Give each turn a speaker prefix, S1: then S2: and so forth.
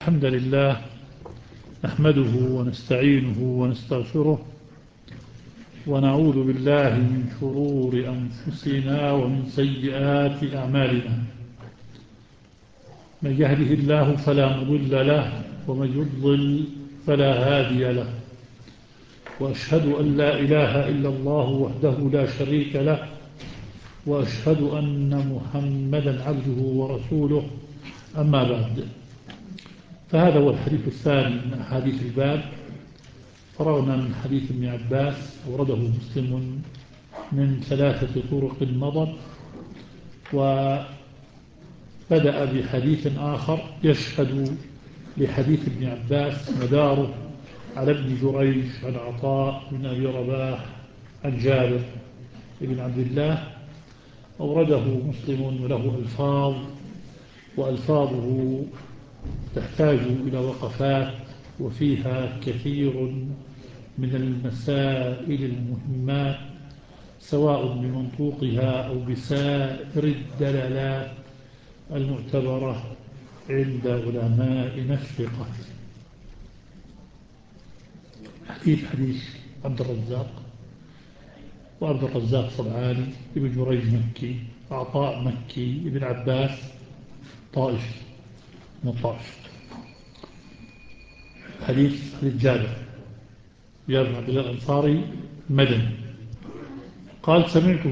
S1: الحمد لله نحمده ونستعينه ونستغفره ونعوذ بالله من شرور أنفسنا ومن سيئات أعمالنا. من يهده الله فلا مضل له ومن يضلل فلا هادي له، وأشهد أن لا إله إلا الله وحده لا شريك له، وأشهد أن محمدا عبده ورسوله. أما بعد، فهذا هو الحديث الثاني من أحاديث الباب. فرغنا من حديث ابن عباس أورده مسلم من 3 طرق مضت، وبدأ بحديث آخر يشهد لحديث ابن عباس مداره على ابن جريج عن عطاء بن أبي رباح عن جابر بن عبد الله. أورده مسلم وله ألفاظ، وألفاظه تحتاج إلى وقفات، وفيها كثير من المسائل المهمات، سواء بمنطوقها أو بسائر الدلالات المعتبرة عند علماء الفقه. حديث عبد الرزاق، وعبد الرزاق صنعاني، ابن جريج مكي، عطاء مكي، ابن عباس طائفي من طائف. حديث جابر بن عبد الله الأنصاري مدني. قال: سمعت